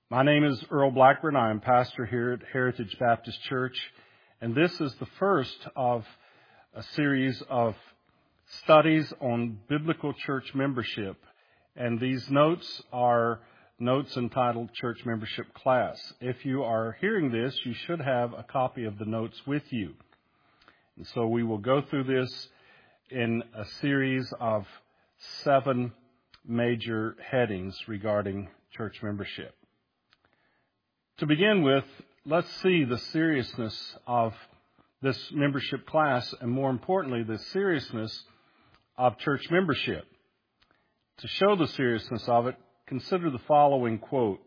My name is Earl Blackburn. I am pastor here at Heritage Baptist Church, and this is the first of a series of studies on biblical church membership. And these notes are notes entitled Church Membership Class. If you are hearing this, you should have a copy of the notes with you. And so we will go through this in a series of 7 major headings regarding church membership. To begin with, let's see the seriousness of this membership class, and more importantly, the seriousness of church membership. To show the seriousness of it, consider the following quote.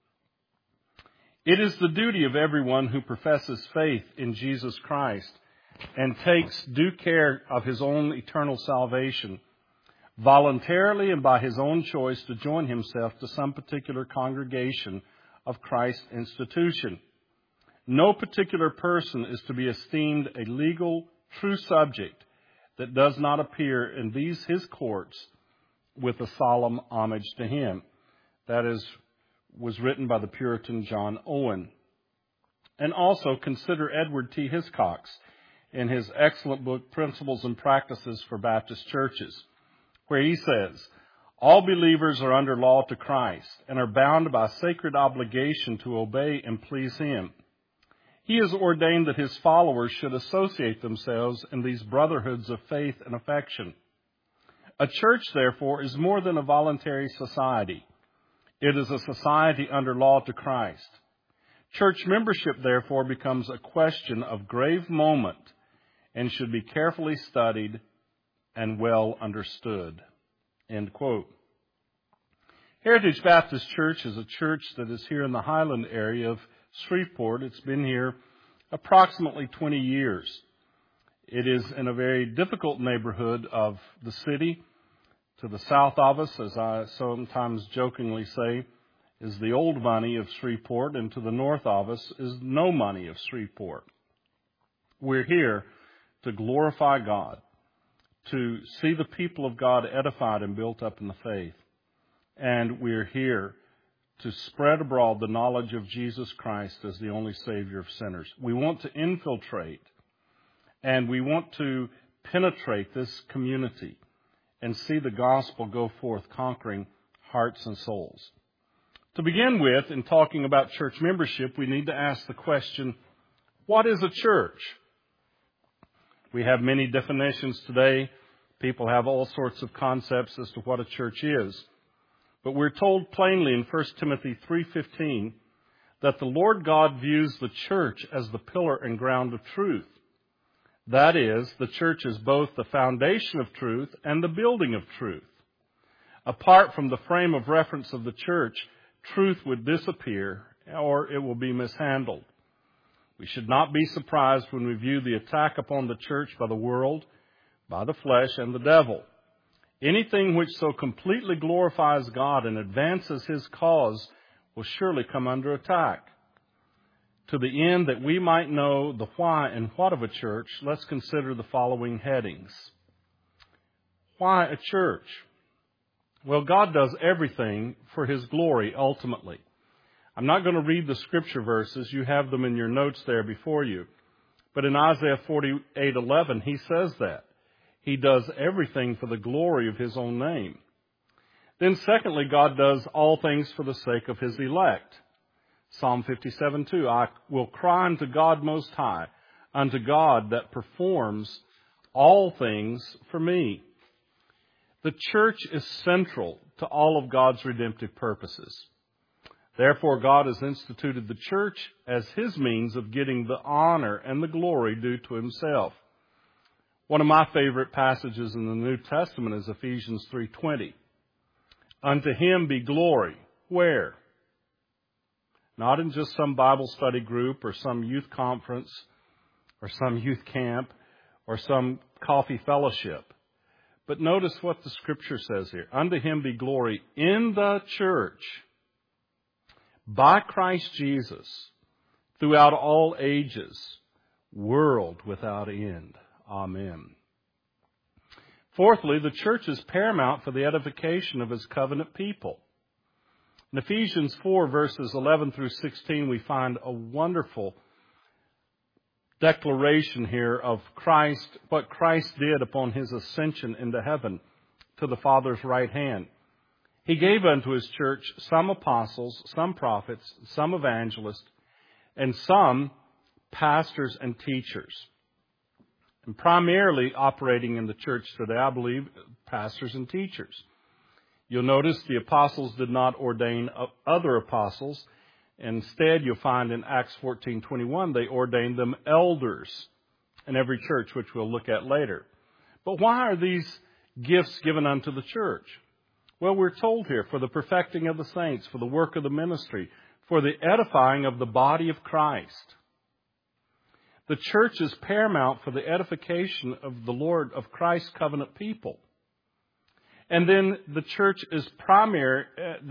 "It is the duty of everyone who professes faith in Jesus Christ and takes due care of his own eternal salvation, voluntarily and by his own choice to join himself to some particular congregation of Christ's institution. No particular person is to be esteemed a legal, true subject that does not appear in his courts with a solemn homage to him." That was written by the Puritan John Owen. And also consider Edward T. Hiscox in his excellent book, Principles and Practices for Baptist Churches, where he says, "All believers are under law to Christ and are bound by sacred obligation to obey and please him. He has ordained that his followers should associate themselves in these brotherhoods of faith and affection. A church, therefore, is more than a voluntary society. It is a society under law to Christ. Church membership, therefore, becomes a question of grave moment and should be carefully studied and well understood." End quote. Heritage Baptist Church is a church that is here in the Highland area of Shreveport. It's been here approximately 20 years. It is in a very difficult neighborhood of the city. To the south of us, as I sometimes jokingly say, is the old money of Shreveport, and to the north of us is no money of Shreveport. We're here to glorify God, to see the people of God edified and built up in the faith. And we're here to spread abroad the knowledge of Jesus Christ as the only Savior of sinners. We want to infiltrate and we want to penetrate this community and see the gospel go forth, conquering hearts and souls. To begin with, in talking about church membership, we need to ask the question, what is a church? We have many definitions today. People have all sorts of concepts as to what a church is. But we're told plainly in 1 Timothy 3:15 that the Lord God views the church as the pillar and ground of truth. That is, the church is both the foundation of truth and the building of truth. Apart from the frame of reference of the church, truth would disappear or it will be mishandled. We should not be surprised when we view the attack upon the church by the world, by the flesh, and the devil. Anything which so completely glorifies God and advances his cause will surely come under attack. To the end that we might know the why and what of a church, let's consider the following headings. Why a church? Well, God does everything for his glory ultimately. I'm not going to read the scripture verses. You have them in your notes there before you. But in Isaiah 48:11, he says that. He does everything for the glory of his own name. Then secondly, God does all things for the sake of his elect. Psalm 57:2, "I will cry unto God Most High, unto God that performs all things for me." The church is central to all of God's redemptive purposes. Therefore, God has instituted the church as his means of getting the honor and the glory due to himself. One of my favorite passages in the New Testament is Ephesians 3:20. "Unto him be glory." Where? Not in just some Bible study group or some youth conference or some youth camp or some coffee fellowship. But notice what the scripture says here. "Unto him be glory in the church by Christ Jesus throughout all ages, world without end. Amen." Fourthly, the church is paramount for the edification of his covenant people. In Ephesians 4, verses 11 through 16, we find a wonderful declaration here of Christ, what Christ did upon his ascension into heaven to the Father's right hand. He gave unto his church some apostles, some prophets, some evangelists, and some pastors and teachers. And primarily operating in the church today, I believe, pastors and teachers. You'll notice the apostles did not ordain other apostles. Instead, you'll find in Acts 14:21, they ordained them elders in every church, which we'll look at later. But why are these gifts given unto the church? Well, we're told here, for the perfecting of the saints, for the work of the ministry, for the edifying of the body of Christ. The church is paramount for the edification of the Lord, of Christ's covenant people. And then the church is primary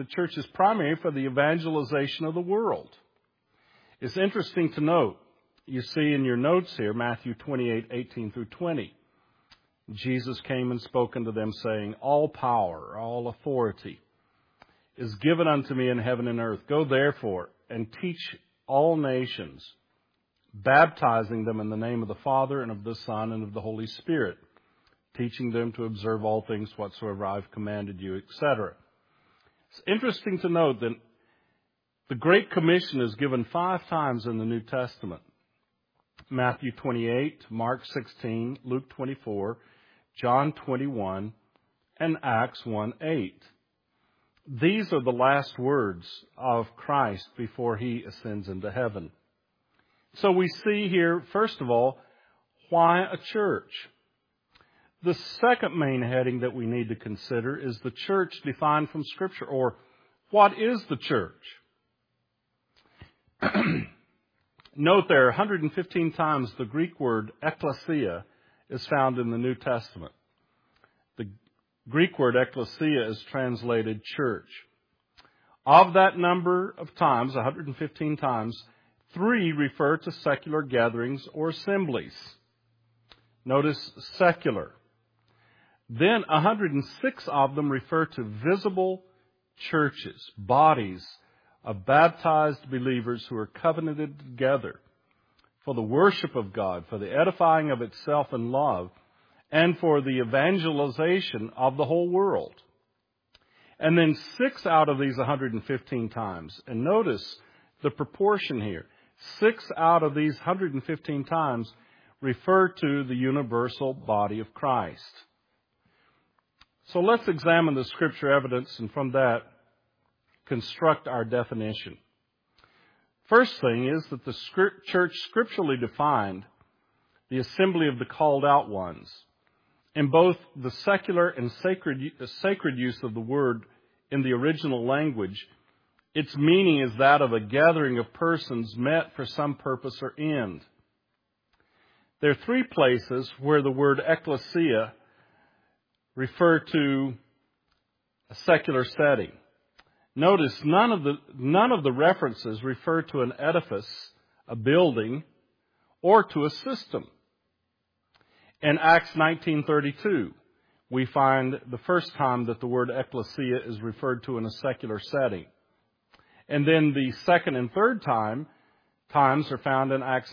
for the evangelization of the world. It's interesting to note, you see in your notes here, Matthew 28:18 through 20. Jesus came and spoke unto them, saying, all power, all authority is given unto me in heaven and earth. Go therefore and teach all nations, baptizing them in the name of the Father and of the Son and of the Holy Spirit, teaching them to observe all things whatsoever I've commanded you, etc. It's interesting to note that the Great Commission is given 5 times in the New Testament. Matthew 28, Mark 16, Luke 24, John 21, and Acts 1:8. These are the last words of Christ before he ascends into heaven. So we see here, first of all, why a church? The second main heading that we need to consider is the church defined from Scripture, or what is the church? Note there, 115 times the Greek word ekklesia is found in the New Testament. The Greek word ekklesia is translated church. Of that number of times, 115 times, 3 refer to secular gatherings or assemblies. Notice secular. Then 106 of them refer to visible churches, bodies of baptized believers who are covenanted together for the worship of God, for the edifying of itself in love, and for the evangelization of the whole world. And then 6 out of these 115 times, and notice the proportion here, 6 out of these 115 times refer to the universal body of Christ. So let's examine the Scripture evidence and from that construct our definition. First thing is that the church scripturally defined the assembly of the called out ones. In both the secular and sacred use of the word in the original language, its meaning is that of a gathering of persons met for some purpose or end. There are 3 places where the word ekklesia refer to a secular setting. Notice none of the references refer to an edifice, a building, or to a system. In Acts 19:32, we find the first time that the word ekklesia is referred to in a secular setting. And then the second and third times are found in Acts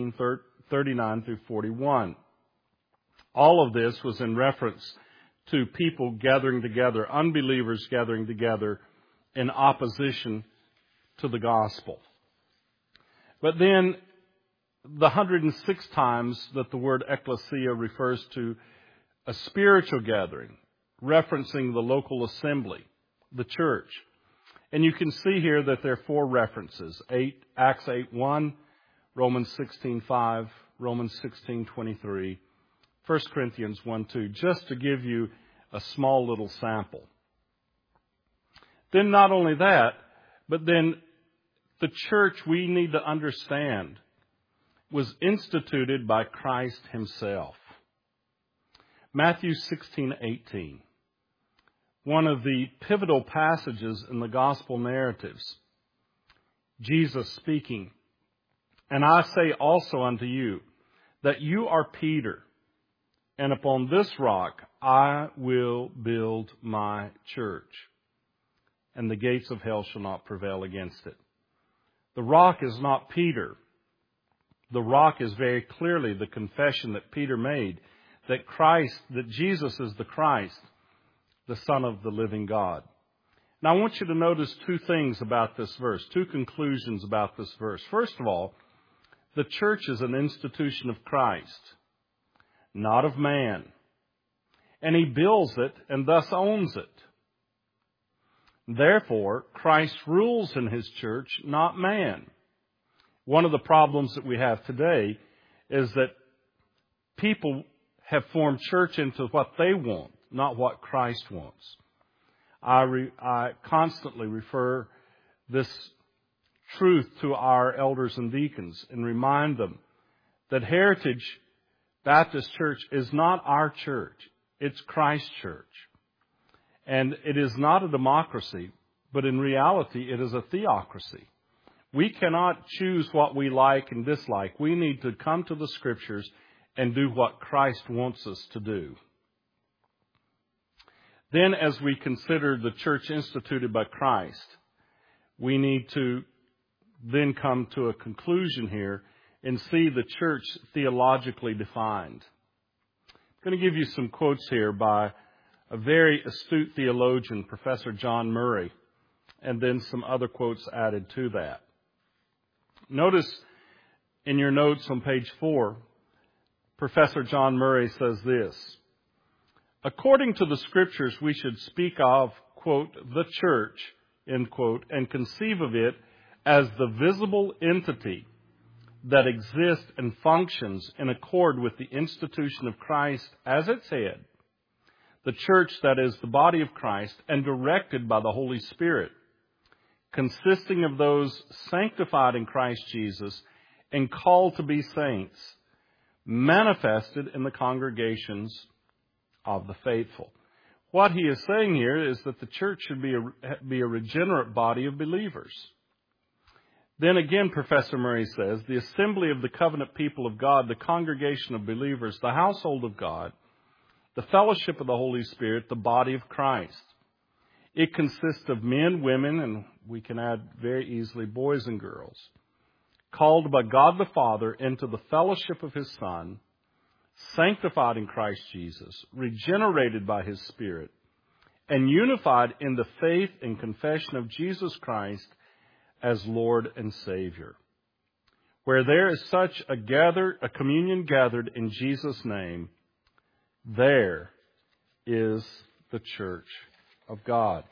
19:39 through 41. All of this was in reference to people gathering together, unbelievers gathering together in opposition to the gospel. But then the 106 times that the word ekklesia refers to a spiritual gathering, referencing the local assembly, the church. And you can see here that there are 4 references: Acts 8:1, Romans 16:5, Romans 16:23, 1 Corinthians 1:2, just to give you a small little sample. Then not only that, but then the church, we need to understand, was instituted by Christ himself. Matthew 16:18, one of the pivotal passages in the gospel narratives. Jesus speaking, "And I say also unto you, that you are Peter, and upon this rock I will build my church, and the gates of hell shall not prevail against it. The rock is not Peter. The rock is very clearly the confession that Peter made, that Jesus is the Christ, the Son of the living God. Now I want you to notice two things about this verse, two conclusions about this verse. First of all, the church is an institution of Christ, not of man. And He builds it and thus owns it. Therefore, Christ rules in His church, not man. One of the problems that we have today is that people have formed church into what they want, not what Christ wants. I constantly refer this truth to our elders and deacons and remind them that Heritage Baptist Church is not our church. It's Christ's church. And it is not a democracy, but in reality it is a theocracy. We cannot choose what we like and dislike. We need to come to the Scriptures and do what Christ wants us to do. Then, as we consider the church instituted by Christ, we need to then come to a conclusion here and see the church theologically defined. I'm going to give you some quotes here by a very astute theologian, Professor John Murray, and then some other quotes added to that. Notice in your notes on page 4, Professor John Murray says this: according to the Scriptures, we should speak of, quote, the church, end quote, and conceive of it as the visible entity that exists and functions in accord with the institution of Christ as its head, the church that is the body of Christ and directed by the Holy Spirit, consisting of those sanctified in Christ Jesus and called to be saints, manifested in the congregations of the faithful. What he is saying here is that the church should be a regenerate body of believers. Then again, Professor Murray says, the assembly of the covenant people of God, the congregation of believers, the household of God, the fellowship of the Holy Spirit, the body of Christ. It consists of men, women, and we can add very easily boys and girls, called by God the Father into the fellowship of His Son, sanctified in Christ Jesus, regenerated by His Spirit, and unified in the faith and confession of Jesus Christ as Lord and Savior. Where there is such a communion gathered in Jesus' name, there is the church of God.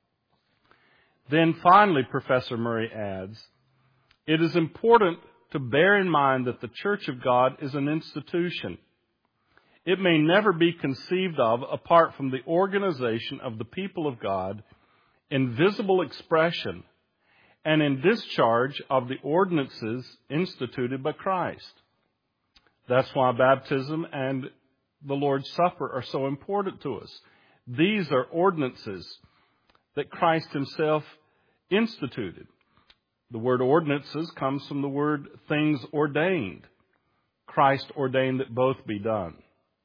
Then finally, Professor Murray adds, it is important to bear in mind that the church of God is an institution. It may never be conceived of apart from the organization of the people of God in visible expression and in discharge of the ordinances instituted by Christ. That's why baptism and the Lord's Supper are so important to us. These are ordinances that Christ Himself instituted. The word ordinances comes from the word things ordained. Christ ordained that both be done.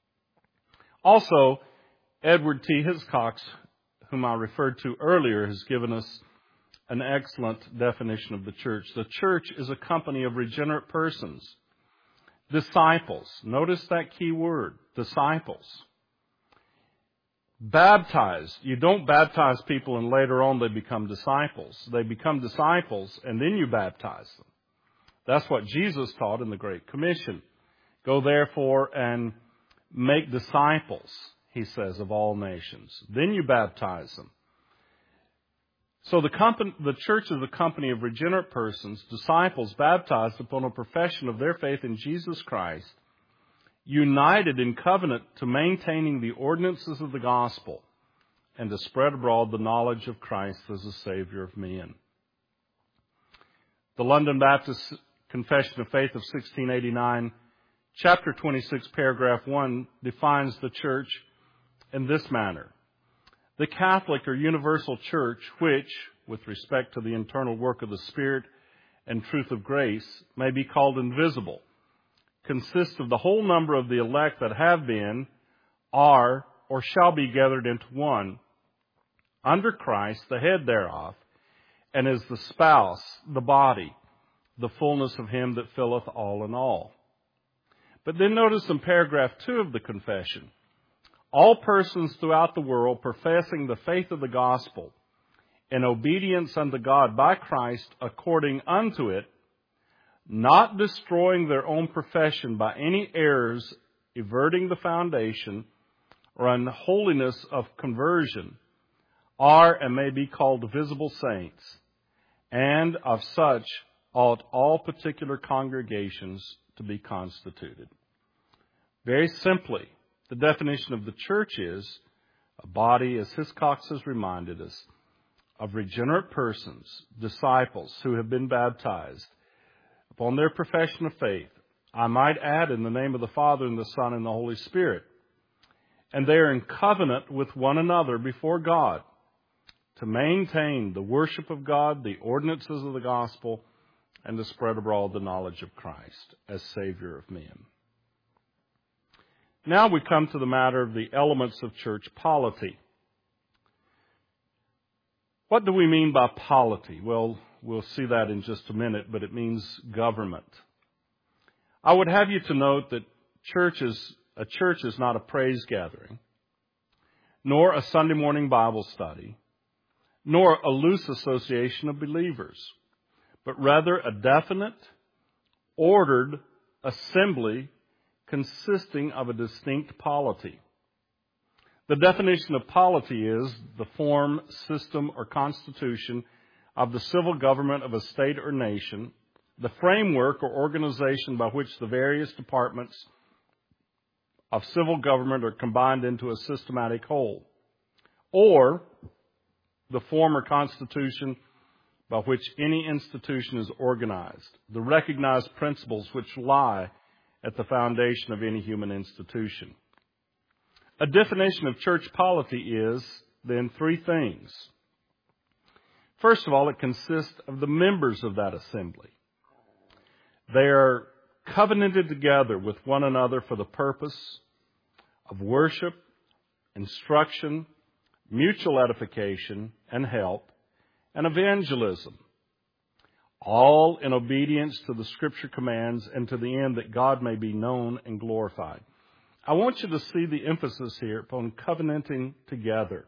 Also, Edward T. Hiscox, whom I referred to earlier, has given us an excellent definition of the church. The church is a company of regenerate persons. Disciples. Notice that key word, disciples. Baptized. You don't baptize people and later on they become disciples. They become disciples and then you baptize them. That's what Jesus taught in the Great Commission. Go therefore and make disciples, He says, of all nations. Then you baptize them. So the church is a company of regenerate persons, disciples baptized upon a profession of their faith in Jesus Christ, united in covenant to maintaining the ordinances of the gospel and to spread abroad the knowledge of Christ as the Savior of men. The London Baptist Confession of Faith of 1689, chapter 26, paragraph 1, defines the church in this manner. The Catholic or universal church, which, with respect to the internal work of the Spirit and truth of grace, may be called invisible, consists of the whole number of the elect that have been, are, or shall be gathered into one, under Christ, the head thereof, and is the spouse, the body, the fullness of him that filleth all in all. But then notice in paragraph 2 of the confession, all persons throughout the world professing the faith of the gospel in obedience unto God by Christ according unto it, not destroying their own profession by any errors, everting the foundation, or unholiness of conversion, are and may be called visible saints, and of such ought all particular congregations to be constituted. Very simply, the definition of the church is a body, as Hiscox has reminded us, of regenerate persons, disciples who have been baptized upon their profession of faith. I might add, in the name of the Father and the Son and the Holy Spirit. And they are in covenant with one another before God to maintain the worship of God, the ordinances of the gospel, and to spread abroad the knowledge of Christ as Savior of men. Now we come to the matter of the elements of church polity. What do we mean by polity? Well, we'll see that in just a minute, but it means government. I would have you to note that a church is not a praise gathering, nor a Sunday morning Bible study, nor a loose association of believers, but rather a definite, ordered assembly consisting of a distinct polity. The definition of polity is the form, system, or constitution of the civil government of a state or nation, the framework or organization by which the various departments of civil government are combined into a systematic whole, or the form or constitution by which any institution is organized, the recognized principles which lie at the foundation of any human institution. A definition of church polity is, then, three things. First of all, it consists of the members of that assembly. They are covenanted together with one another for the purpose of worship, instruction, mutual edification and help, and evangelism, all in obedience to the Scripture commands and to the end that God may be known and glorified. I want you to see the emphasis here upon covenanting together.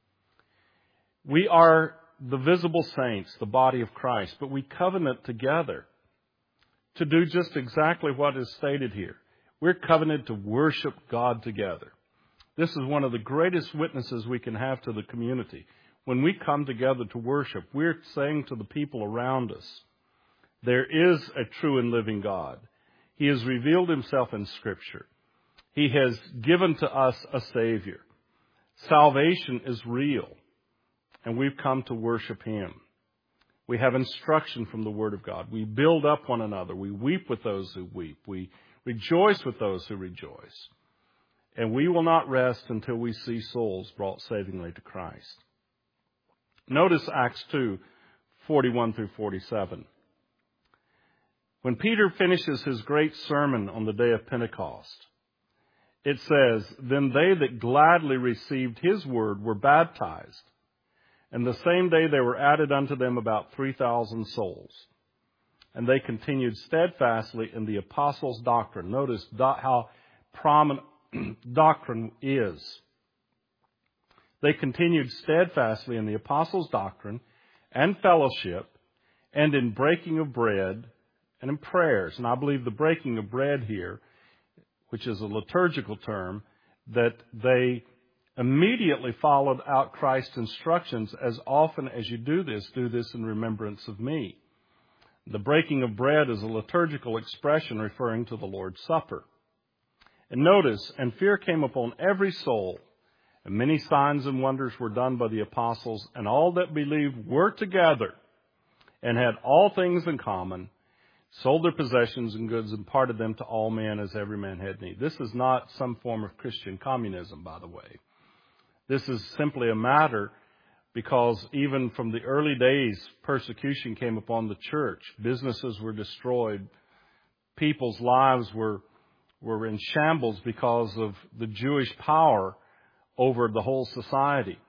We are the visible saints, the body of Christ, but we covenant together to do just exactly what is stated here. We're covenanted to worship God together. This is one of the greatest witnesses we can have to the community. When we come together to worship, we're saying to the people around us, there is a true and living God. He has revealed himself in Scripture. He has given to us a Savior. Salvation is real, and we've come to worship him. We have instruction from the Word of God. We build up one another. We weep with those who weep. We rejoice with those who rejoice. And we will not rest until we see souls brought savingly to Christ. Notice Acts 2, 41 through 47. When Peter finishes his great sermon on the day of Pentecost, it says, "Then they that gladly received his word were baptized, and the same day there were added unto them about 3,000 souls. And they continued steadfastly in the apostles' doctrine." Notice how prominent doctrine is. They continued steadfastly in the apostles' doctrine and fellowship and in breaking of bread and in prayers. And I believe the breaking of bread here, which is a liturgical term, that they immediately followed out Christ's instructions. As often as you do this in remembrance of me. The breaking of bread is a liturgical expression referring to the Lord's Supper. And notice, and fear came upon every soul, and many signs and wonders were done by the apostles, and all that believed were together and had all things in common, sold their possessions and goods, and parted them to all men as every man had need. This is not some form of Christian communism, by the way. This is simply a matter because even from the early days, persecution came upon the church. Businesses were destroyed. People's lives were in shambles because of the Jewish power over the whole society.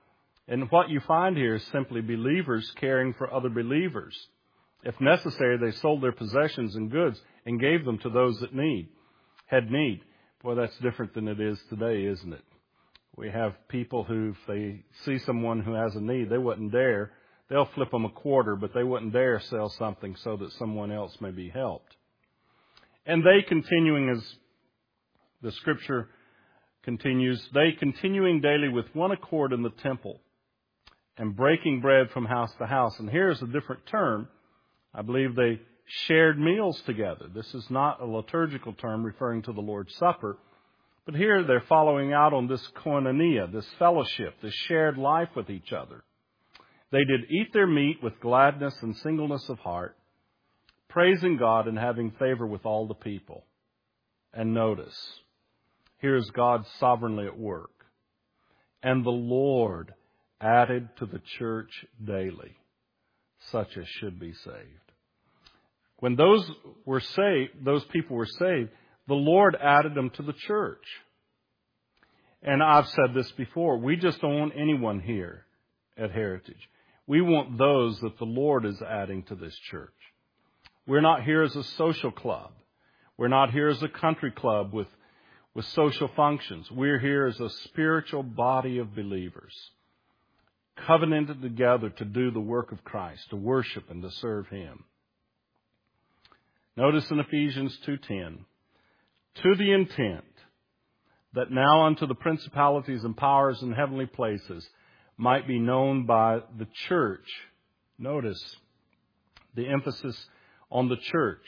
And what you find here is simply believers caring for other believers. If necessary, they sold their possessions and goods and gave them to those that had need. Boy, that's different than it is today, isn't it? We have people who, if they see someone who has a need, they wouldn't dare. They'll flip them a quarter, but they wouldn't dare sell something so that someone else may be helped. And they continuing, as the scripture continues, they continuing daily with one accord in the temple and breaking bread from house to house. And here's a different term. I believe they shared meals together. This is not a liturgical term referring to the Lord's Supper. But here they're following out on this koinonia, this fellowship, this shared life with each other. They did eat their meat with gladness and singleness of heart, praising God and having favor with all the people. And notice, here is God sovereignly at work. And the Lord added to the church daily such as should be saved. When those people were saved, the Lord added them to the church. And I've said this before, we just don't want anyone here at Heritage. We want those that the Lord is adding to this church. We're not here as a social club. We're not here as a country club with social functions. We're here as a spiritual body of believers, covenanted together to do the work of Christ, to worship and to serve Him. Notice in Ephesians 2:10, to the intent that now unto the principalities and powers in heavenly places might be known by the church. Notice the emphasis on the church.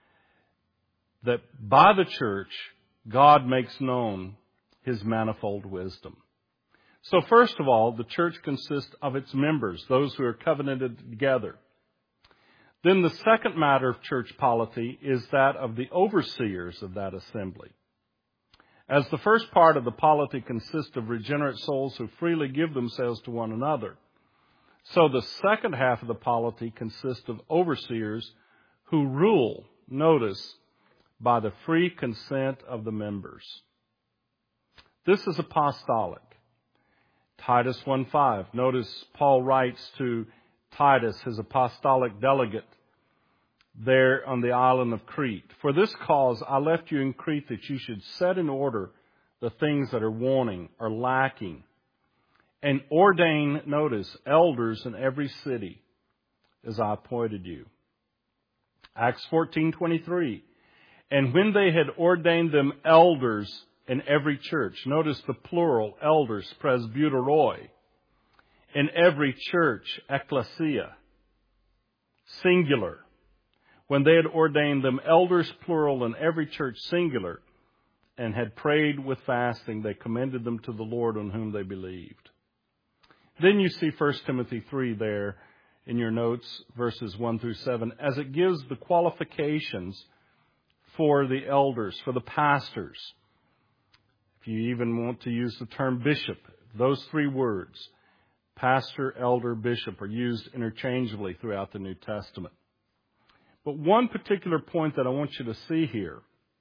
That by the church, God makes known His manifold wisdom. So first of all, the church consists of its members, those who are covenanted together. Then the second matter of church polity is that of the overseers of that assembly. As the first part of the polity consists of regenerate souls who freely give themselves to one another, so the second half of the polity consists of overseers who rule, notice, by the free consent of the members. This is apostolic. Titus 1:5. Notice Paul writes to Titus, his apostolic delegate, there on the island of Crete. For this cause I left you in Crete that you should set in order the things that are wanting or lacking, and ordain, notice, elders in every city as I appointed you. Acts 14:23. And when they had ordained them elders in every church, notice the plural, elders, presbyteroi, in every church, ecclesia, singular. When they had ordained them elders, plural, in every church, singular, and had prayed with fasting, they commended them to the Lord on whom they believed. Then you see 1 Timothy 3 there in your notes, verses 1 through 7, as it gives the qualifications for the elders, for the pastors. If you even want to use the term bishop, those three words, pastor, elder, bishop, are used interchangeably throughout the New Testament. But one particular point that I want you to see here,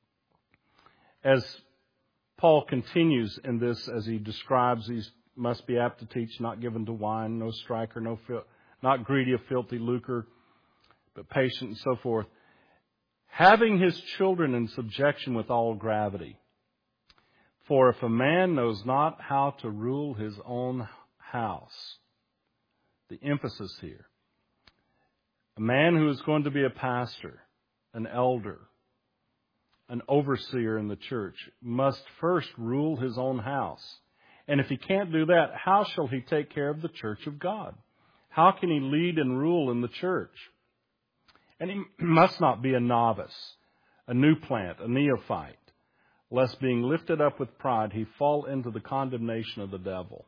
as Paul continues in this, as he describes these must be apt to teach, not given to wine, no striker, not greedy of filthy lucre, but patient and so forth, having his children in subjection with all gravity. For if a man knows not how to rule his own house, the emphasis here, a man who is going to be a pastor, an elder, an overseer in the church, must first rule his own house. And if he can't do that, how shall he take care of the church of God? How can he lead and rule in the church? And he must not be a novice, a new plant, a neophyte, lest being lifted up with pride, he fall into the condemnation of the devil.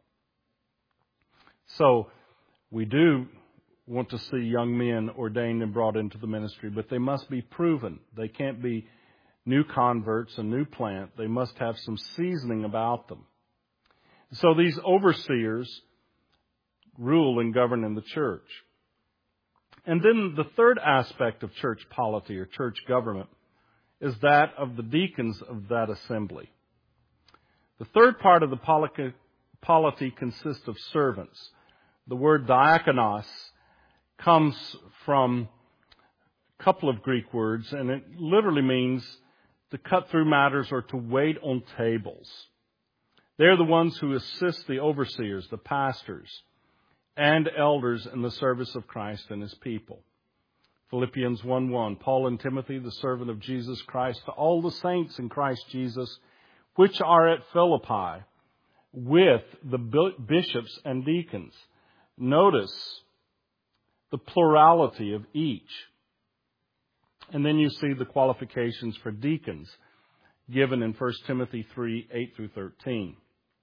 So we do want to see young men ordained and brought into the ministry, but they must be proven. They can't be new converts, a new plant. They must have some seasoning about them. So these overseers rule and govern in the church. And then the third aspect of church polity or church government is that of the deacons of that assembly. The third part of the polity consists of servants. The word diakonos comes from a couple of Greek words, and it literally means to cut through matters or to wait on tables. They're the ones who assist the overseers, the pastors, and elders in the service of Christ and His people. Philippians 1:1, Paul and Timothy, the servant of Jesus Christ, to all the saints in Christ Jesus, which are at Philippi, with the bishops and deacons. Notice the plurality of each. And then you see the qualifications for deacons given in 1 Timothy 3:8-13.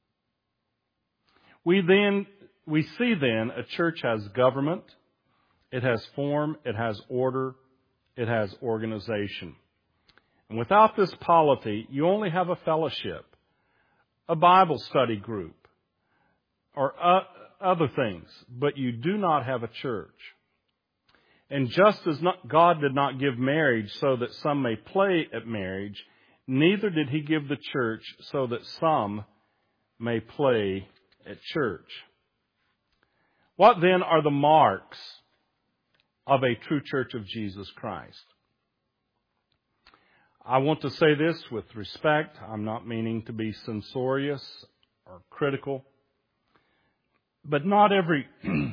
We see then a church has government, it has form, it has order, it has organization. And without this polity, you only have a fellowship, a Bible study group, or other things, but you do not have a church. And just as God did not give marriage so that some may play at marriage, neither did He give the church so that some may play at church. What then are the marks of a true church of Jesus Christ? I want to say this with respect. I'm not meaning to be censorious or critical. But not every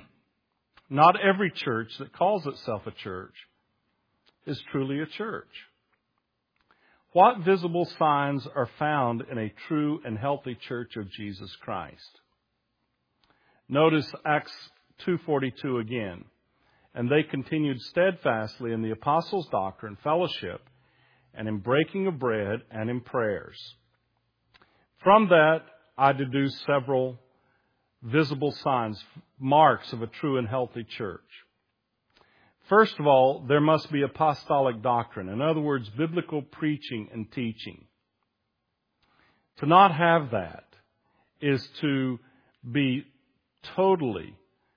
church that calls itself a church is truly a church. What visible signs are found in a true and healthy church of Jesus Christ? Notice Acts 2:42 again. And they continued steadfastly in the apostles' doctrine, fellowship, and in breaking of bread and in prayers. From that, I deduce several visible signs, marks of a true and healthy church. First of all, there must be apostolic doctrine. In other words, biblical preaching and teaching. To not have that is to be totally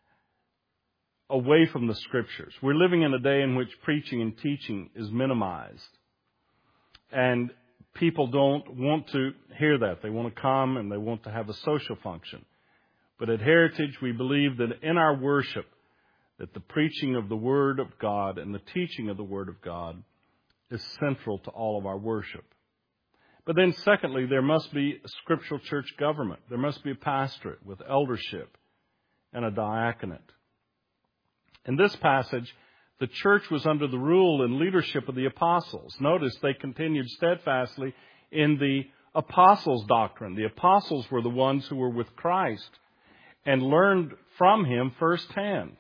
away from the Scriptures. We're living in a day in which preaching and teaching is minimized. And people don't want to hear that. They want to come and they want to have a social function. But at Heritage, we believe that in our worship, that the preaching of the Word of God and the teaching of the Word of God is central to all of our worship. But then secondly, there must be a scriptural church government. There must be a pastorate with eldership and a diaconate. In this passage, the church was under the rule and leadership of the apostles. Notice they continued steadfastly in the apostles' doctrine. The apostles were the ones who were with Christ and learned from Him firsthand.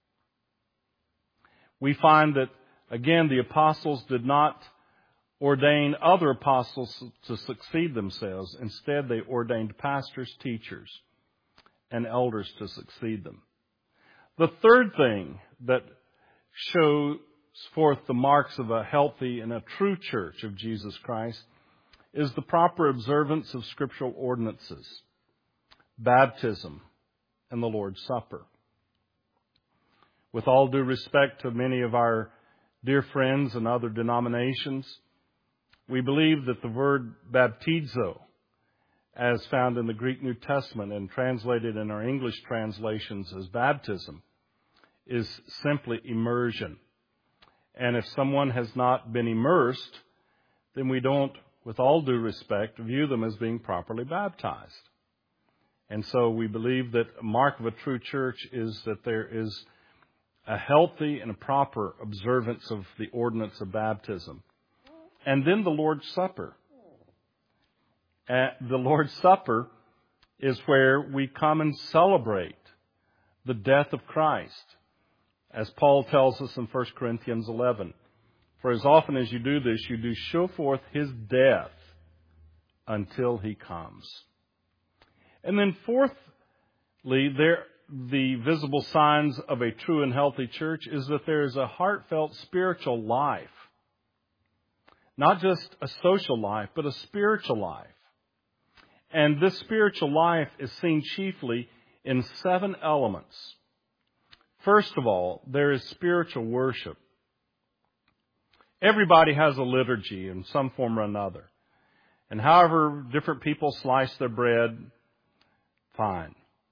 We find that, again, the apostles did not ordain other apostles to succeed themselves. Instead, they ordained pastors, teachers, and elders to succeed them. The third thing that shows forth the marks of a healthy and a true church of Jesus Christ is the proper observance of scriptural ordinances, baptism, and the Lord's Supper. With all due respect to many of our dear friends and other denominations, we believe that the word baptizo, as found in the Greek New Testament and translated in our English translations as baptism, is simply immersion. And if someone has not been immersed, then we don't, with all due respect, view them as being properly baptized. And so we believe that a mark of a true church is that there is a healthy and a proper observance of the ordinance of baptism. And then the Lord's Supper. The Lord's Supper is where we come and celebrate the death of Christ. As Paul tells us in 1 Corinthians 11, for as often as you do this, you do show forth His death until He comes. And then fourthly, the visible signs of a true and healthy church is that there is a heartfelt spiritual life. Not just a social life, but a spiritual life. And this spiritual life is seen chiefly in 7 elements. First of all, there is spiritual worship. Everybody has a liturgy in some form or another. And however different people slice their bread, fine.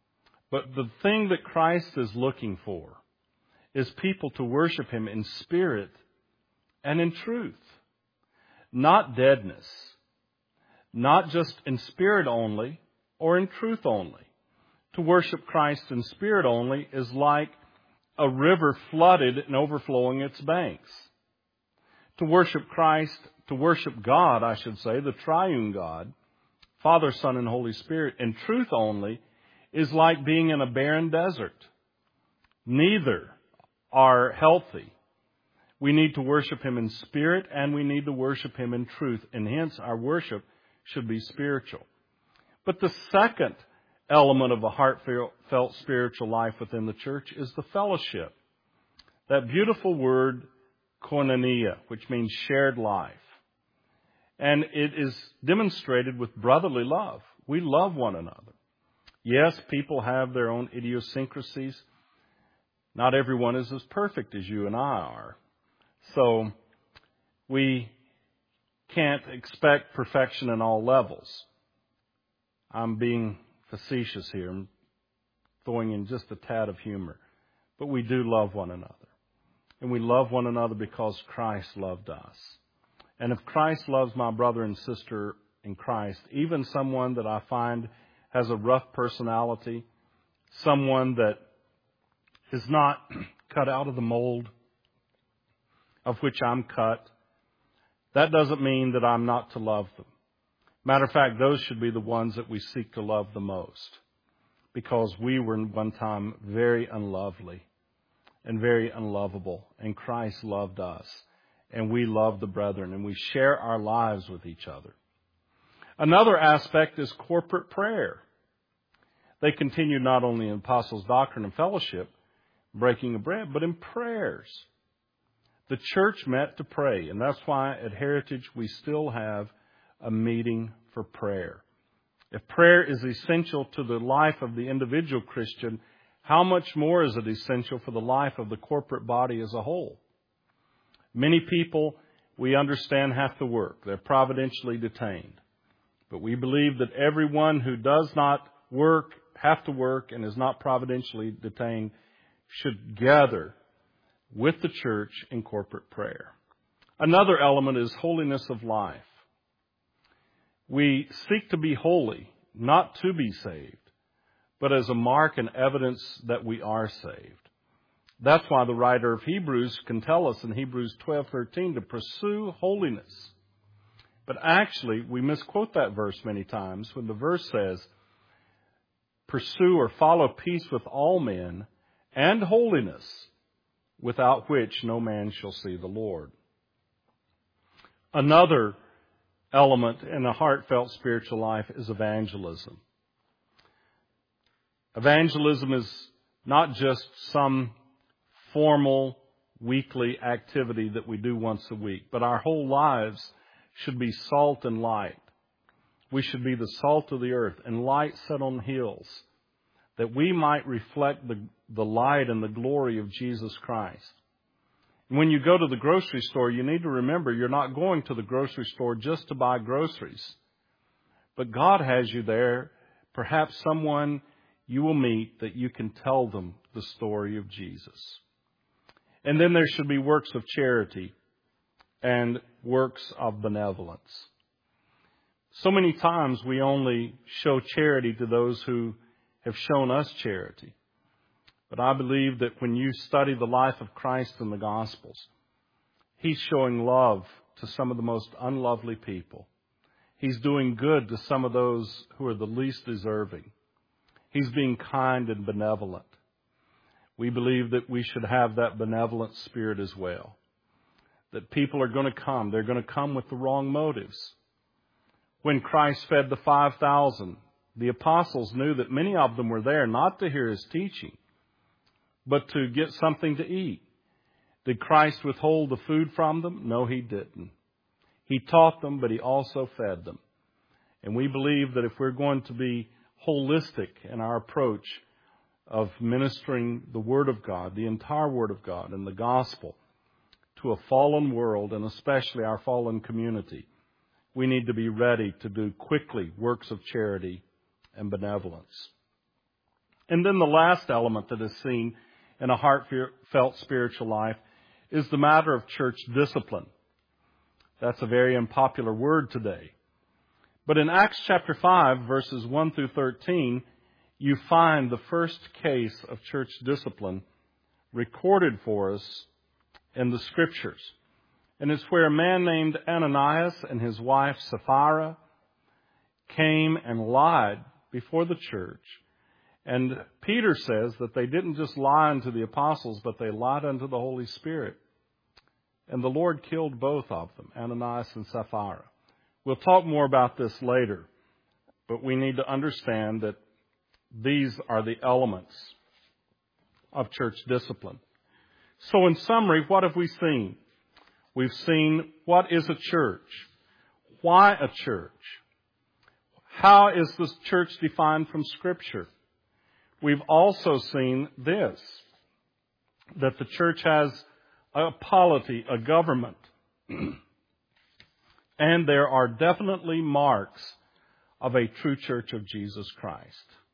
But the thing that Christ is looking for is people to worship Him in spirit and in truth. Not deadness. Not just in spirit only or in truth only. To worship Christ in spirit only is like a river flooded and overflowing its banks. To worship Christ, to worship God, I should say, the triune God, Father, Son, and Holy Spirit, in truth only, is like being in a barren desert. Neither are healthy. We need to worship Him in spirit and we need to worship Him in truth. And hence our worship should be spiritual. But the second element of a heartfelt spiritual life within the church is the fellowship. That beautiful word, koinonia, which means shared life. And it is demonstrated with brotherly love. We love one another. Yes, people have their own idiosyncrasies. Not everyone is as perfect as you and I are. So we can't expect perfection in all levels. I'm being facetious here. I'm throwing in just a tad of humor. But we do love one another. And we love one another because Christ loved us. And if Christ loves my brother and sister in Christ, even someone that I find has a rough personality, someone that is not cut out of the mold of which I'm cut, that doesn't mean that I'm not to love them. Matter of fact, those should be the ones that we seek to love the most, because we were one time very unlovely and very unlovable, and Christ loved us, and we love the brethren, and we share our lives with each other. Another aspect is corporate prayer. They continue not only in apostles' doctrine and fellowship, breaking of bread, but in prayers. The church met to pray, and that's why at Heritage we still have a meeting for prayer. If prayer is essential to the life of the individual Christian, how much more is it essential for the life of the corporate body as a whole? Many people, we understand, have to work. They're providentially detained. But we believe that everyone who does not have to work, and is not providentially detained should gather with the church in corporate prayer. Another element is holiness of life. We seek to be holy, not to be saved, but as a mark and evidence that we are saved. That's why the writer of Hebrews can tell us in Hebrews 12:13 to pursue holiness. But actually, we misquote that verse many times when the verse says, pursue or follow peace with all men and holiness, without which no man shall see the Lord. Another element in a heartfelt spiritual life is evangelism. Evangelism is not just some formal weekly activity that we do once a week, but our whole lives should be salt and light. We should be the salt of the earth and light set on hills, that we might reflect the light and the glory of Jesus Christ. When you go to the grocery store, you need to remember you're not going to the grocery store just to buy groceries. But God has you there, perhaps someone you will meet that you can tell them the story of Jesus. And then there should be works of charity and works of benevolence. So many times we only show charity to those who have shown us charity. But I believe that when you study the life of Christ in the Gospels, He's showing love to some of the most unlovely people. He's doing good to some of those who are the least deserving. He's being kind and benevolent. We believe that we should have that benevolent spirit as well. That people are going to come. They're going to come with the wrong motives. When Christ fed the 5,000, the apostles knew that many of them were there not to hear His teaching, but to get something to eat. Did Christ withhold the food from them? No, He didn't. He taught them, but He also fed them. And we believe that if we're going to be holistic in our approach of ministering the Word of God, the entire Word of God and the gospel to a fallen world, and especially our fallen community, we need to be ready to do quickly works of charity and benevolence. And then the last element that is seen in a heartfelt spiritual life is the matter of church discipline. That's a very unpopular word today. But in Acts chapter 5, verses 1 through 13, you find the first case of church discipline recorded for us in the Scriptures. And it's where a man named Ananias and his wife Sapphira came and lied before the church. And Peter says that they didn't just lie unto the apostles, but they lied unto the Holy Spirit. And the Lord killed both of them, Ananias and Sapphira. We'll talk more about this later, but we need to understand that these are the elements of church discipline. So in summary, what have we seen? We've seen what is a church, why a church, how is the church defined from Scripture. We've also seen this, that the church has a polity, a government, and there are definitely marks of a true church of Jesus Christ.